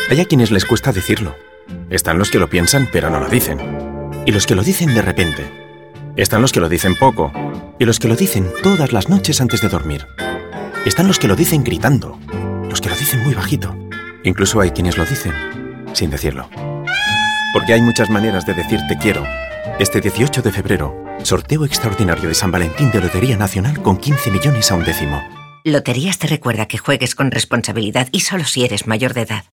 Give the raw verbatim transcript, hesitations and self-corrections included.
Hay a quienes les cuesta decirlo. Están los que lo piensan pero no lo dicen. Y los que lo dicen de repente. Están los que lo dicen poco. Y los que lo dicen todas las noches antes de dormir. Están los que lo dicen gritando. Los que lo dicen muy bajito. Incluso hay quienes lo dicen sin decirlo. Porque hay muchas maneras de decir te quiero. Este dieciocho de febrero, sorteo extraordinario de San Valentín de Lotería Nacional con quince millones a un décimo. Loterías te recuerda que juegues con responsabilidad y solo si eres mayor de edad.